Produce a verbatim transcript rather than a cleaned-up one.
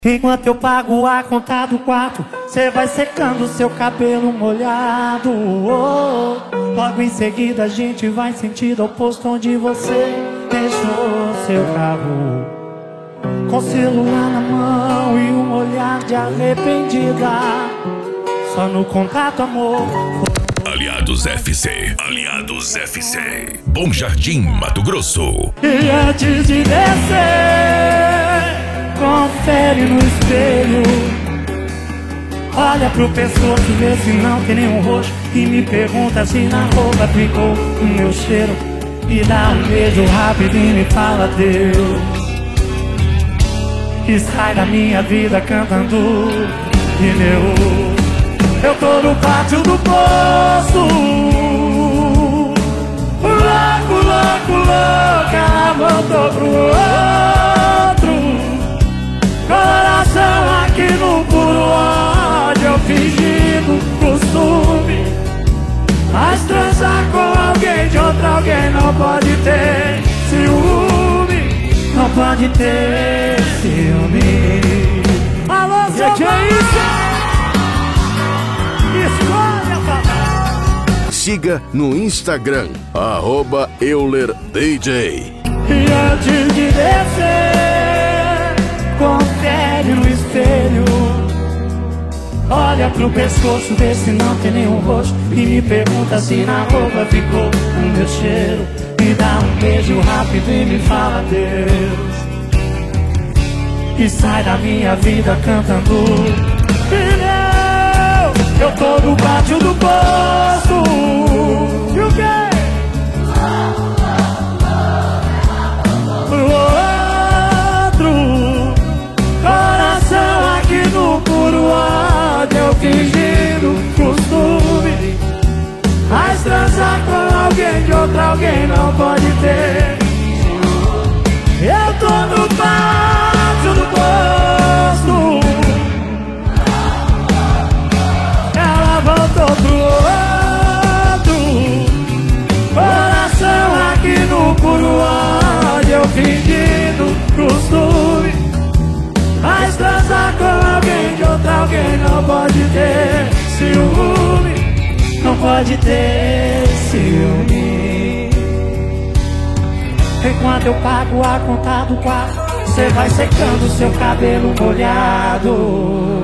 Enquanto eu pago a conta do quarto, cê vai secando seu cabelo molhado. Oh, oh. Logo em seguida a gente vai sentido oposto, onde você deixou seu carro, com celular na mão e um olhar de arrependida. Só no contato, amor. Aliados F C, Aliados F C, Bom Jardim, Mato Grosso. E antes de descer, confere no espelho, olha pro pescoço, vê se não tem nenhum roxo, e me pergunta se na roupa ficou o meu cheiro, e dá um beijo rápido e me fala Deus, e sai da minha vida cantando pneu. Eu tô no pátio do posto, louco, louco, louco, ela voltou pro outro. Coração aqui no puro ódio, eu fingindo costume, mas transar com alguém de outro alguém não pode ter ciúme, não pode ter ciúme. Alô, seu que é isso? Escolha, papai. Siga no Instagram, arroba Euler D J. E antes de descer, confere no espelho, olha pro pescoço, vê se não tem nenhum roxo, e me pergunta se na roupa ficou o meu cheiro, e dá um beijo rápido e me fala Deus, e sai da minha vida cantando pneu. Eu tô no pátio do posto, e o quê? Pro outro, coração aqui no puro ódio, eu fingindo costume, mas transar com alguém de outro alguém não pode ter. Eu tô no pátio do posto, voltou pro outro, coração aqui no puro ódio, eu fingindo costume, mas transar com alguém de outro alguém não pode ter ciúme, não pode ter ciúme. Enquanto eu pago a conta do quarto, cê vai secando seu cabelo molhado.